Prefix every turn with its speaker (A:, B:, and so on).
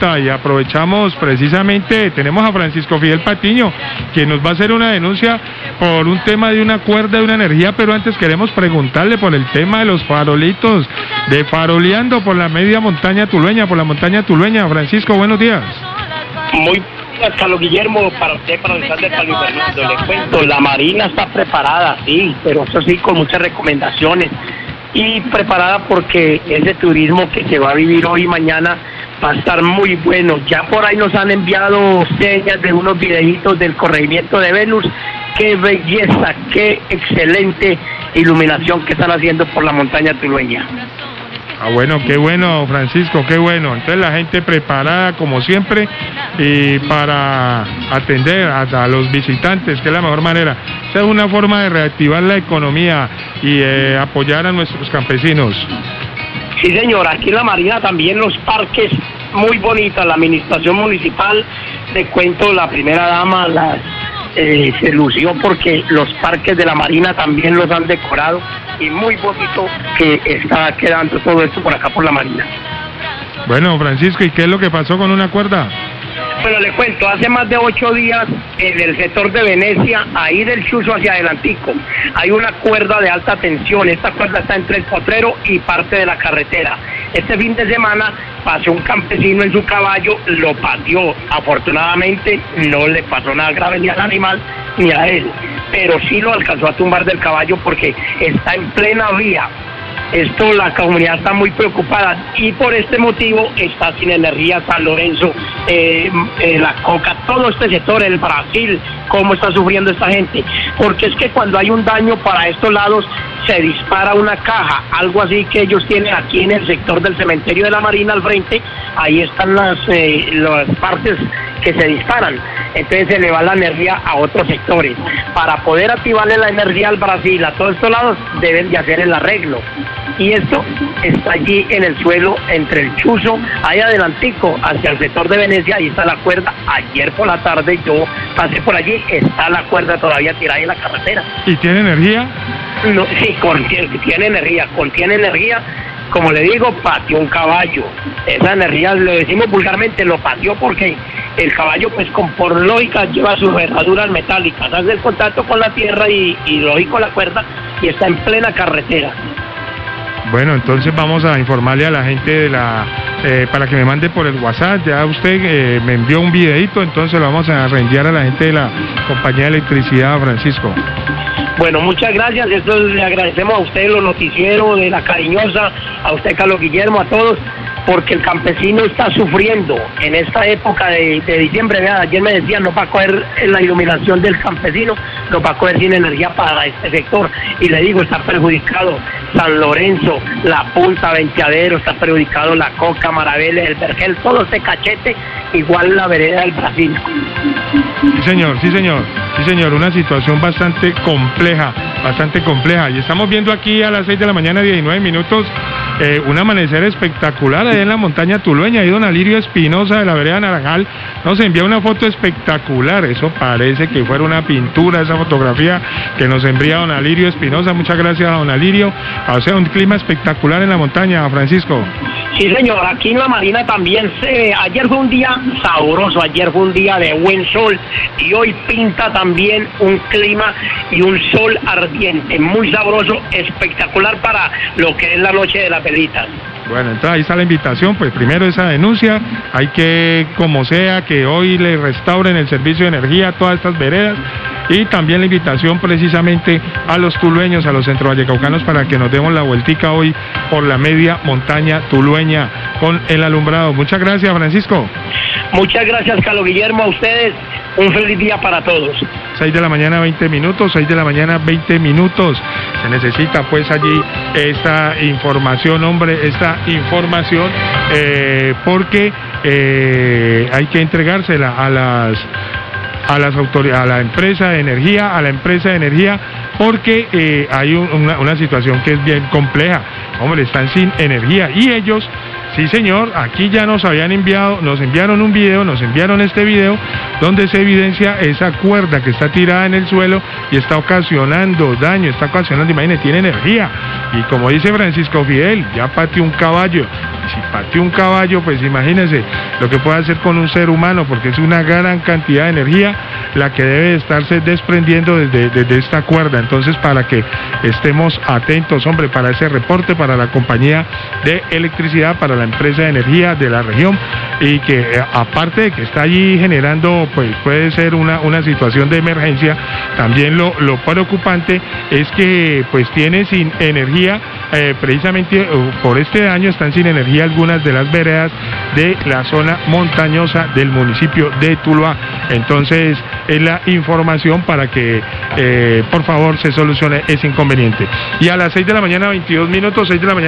A: nota y aprovechamos precisamente, tenemos a Francisco Fidel Patiño, quien nos va a hacer una denuncia por un tema de una cuerda de una energía, pero antes queremos preguntarle por el tema de los farolitos, de faroleando por la media montaña tulueña, por la montaña tulueña. Francisco, buenos días.
B: Muy buenas, Carlos Guillermo, para usted, para el alcalde Carlos Fernando. Le cuento, la Marina está preparada, sí, pero eso sí, con muchas recomendaciones. Y preparada porque ese turismo que se va a vivir hoy y mañana va a estar muy bueno. Ya por ahí nos han enviado señas de unos videitos del corregimiento de Venus. Qué belleza, qué excelente iluminación que están haciendo por la montaña tulueña.
A: Ah, bueno, qué bueno, Francisco, qué bueno. Entonces la gente preparada como siempre y para atender a los visitantes, que es la mejor manera. Esa es una forma de reactivar la economía y apoyar a nuestros campesinos.
B: Sí, señor, aquí en la Marina también los parques muy bonitas, la administración municipal, le cuento, la primera dama se lució porque los parques de la Marina también los han decorado y muy bonito que está quedando todo esto por acá por la Marina.
A: Bueno, Francisco, ¿y qué es lo que pasó con una cuerda?
B: Bueno, le cuento, hace más de 8 días en el sector de Venecia, ahí del Chuzo hacia adelantico, hay una cuerda de alta tensión. Esta cuerda está entre el potrero y parte de la carretera. Este fin de semana pasó un campesino en su caballo, lo pateó. Afortunadamente no le pasó nada grave ni al animal ni a él, pero sí lo alcanzó a tumbar del caballo porque está en plena vía. Esto, la comunidad está muy preocupada y por este motivo está sin energía San Lorenzo, la Coca, todo este sector, el Brasil, cómo está sufriendo esta gente, porque es que cuando hay un daño para estos lados se dispara una caja, algo así que ellos tienen aquí en el sector del cementerio de la Marina al frente, ahí están las partes que se disparan, entonces se le va la energía a otros sectores. Para poder activarle la energía al Brasil, a todos estos lados, deben de hacer el arreglo. Y esto está allí en el suelo, entre el Chuzo, ahí adelantico, hacia el sector de Venecia, ahí está la cuerda. Ayer por la tarde yo pasé por allí, está la cuerda todavía tirada en la carretera.
A: ¿Y tiene energía?
B: No, sí, contiene energía. Como le digo, pateó un caballo. Esa energía, lo decimos vulgarmente, lo pateó porque el caballo, pues por lógica, lleva sus herraduras metálicas, hace el contacto con la tierra y lógico la cuerda, y está en plena carretera.
A: Bueno, entonces vamos a informarle a la gente de para que me mande por el WhatsApp. Ya usted me envió un videito, entonces lo vamos a reenviar a la gente de la compañía de electricidad, Francisco.
B: Bueno, muchas gracias. Esto le agradecemos a usted, los noticieros de La Cariñosa, a usted, Carlos Guillermo, a todos, porque el campesino está sufriendo en esta época de diciembre. Vean, ayer me decían, no va a coger la iluminación del campesino, no va a coger sin energía para este sector. Y le digo, está perjudicado San Lorenzo, La Punta, Venteadero, está perjudicado La Coca, Maraveles, El Vergel, todo este cachete, igual la vereda del Brasil.
A: Sí señor, una situación bastante compleja. Y estamos viendo aquí a las 6 de la mañana, 19 minutos, un amanecer espectacular ahí en la montaña tulueña. Ahí don Alirio Espinosa de la vereda Naranjal nos envía una foto espectacular. Eso parece que fuera una pintura, esa fotografía que nos envía don Alirio Espinosa. Muchas gracias a don Alirio. O sea, un clima espectacular en la montaña, Francisco.
B: Sí, señor, aquí en la Marina también ayer fue un día sabroso, ayer fue un día de buen sol y hoy pinta también un clima y un sol ardiente, muy sabroso, espectacular para lo que es la noche de las velitas.
A: Bueno, entonces ahí está la invitación, pues primero esa denuncia, hay que, como sea, que hoy le restauren el servicio de energía a todas estas veredas, y también la invitación precisamente a los tulueños, a los centrovallecaucanos, para que nos demos la vueltica hoy por la media montaña tulueña con el alumbrado. Muchas gracias, Francisco.
B: Muchas gracias, Carlos Guillermo, a ustedes, un feliz día para todos.
A: 6 de la mañana, 20 minutos, 6 de la mañana, 20 minutos. Se necesita pues allí esta información, porque hay que entregársela a las autoridades, a la empresa de energía, porque hay una situación que es bien compleja. Hombre, están sin energía y ellos, sí señor, aquí ya nos enviaron un video, nos enviaron este video donde se evidencia esa cuerda que está tirada en el suelo y está ocasionando daño, imagínate, tiene energía. Y como dice Francisco Fidel, ya pateó un caballo, si pateó un caballo, pues imagínense lo que puede hacer con un ser humano, porque es una gran cantidad de energía la que debe estarse desprendiendo desde esta cuerda. Entonces, para que estemos atentos, hombre, para ese reporte, para la compañía de electricidad, para la empresa de energía de la región, y que aparte de que está allí generando, pues puede ser una situación de emergencia, también lo preocupante es que pues tiene sin energía, precisamente por este año están sin energía algunas de las veredas de la zona montañosa del municipio de Tuluá. Entonces es la información para que por favor se solucione ese inconveniente. Y a las 6 de la mañana, 22 minutos, 6 de la mañana.